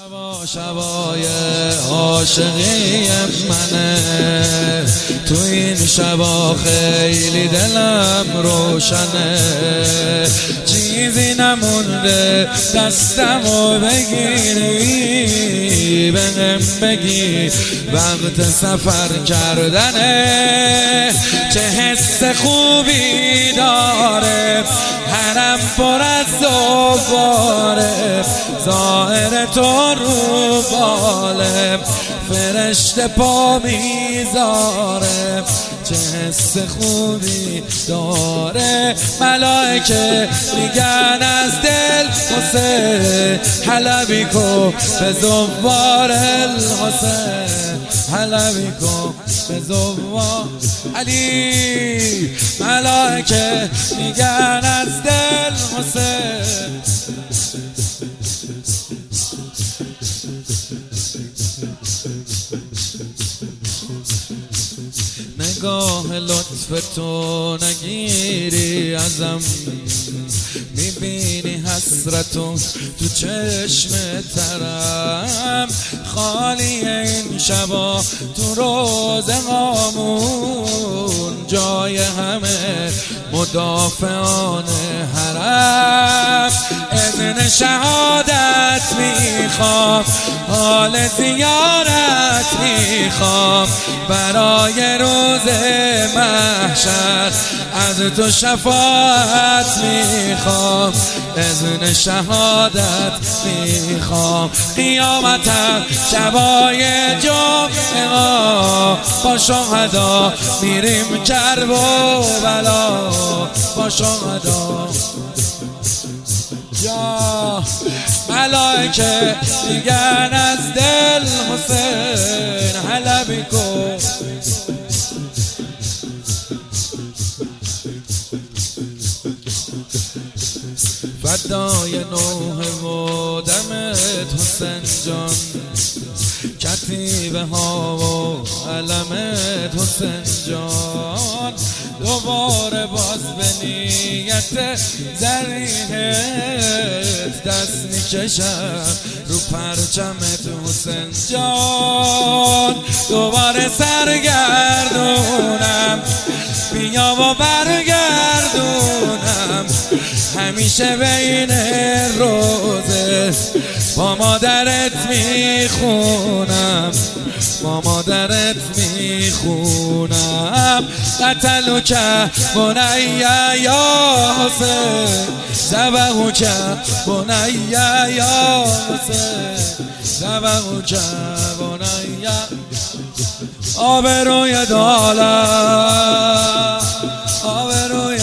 شبای عاشقی منه، تو این شبا خیلی دلم روشنه، چیزی نمونده دستمو بگیری، بهم بگی وقت سفر کردنه، چه حس خوبی داره، حرم پر از زواره، ظاهر تو رو باله، فرشته پا میذاره، چه حس خوبی داره، ملائکه میگن از دل حسین حلبی کن به زوار الحسین، حلبی کن به زوار علی، ملائکه میگن از دل حسین. نگاه لطف تو نگیری ازم، میبینی حسرتو تو چشم ترم، خالی این شبا تو روز هامون، جای همه مدافعان حرم، اذن شهادت میخوام، حال زیارت میخوام، برای روز محشر از تو شفاعت میخوام، اذن شهادت میخوام، قیامتم شبای جمعه با شهدا میریم کرب و بلا، با شهدا یا ملائکه میگن از دل حسین حلبی کن. فدای نوح و دمت حسین جان، کتیبه ها و علمت حسین جان، دوباره باز به نیت زریحت دست میکشم رو پرچمت حسین جان، دوباره سرگردونم بیا و برگردونم، همیشه بین روزه با مادرت میخونم، با مادرت میخونم، قتلو که بنیا یا حسین، ذبحو که بنیا یا حسین، ذبحو که بنیا، آبروی دولت، آبروی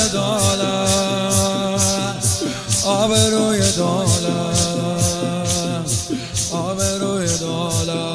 دولت، آبروی دولت، آبروی دولت.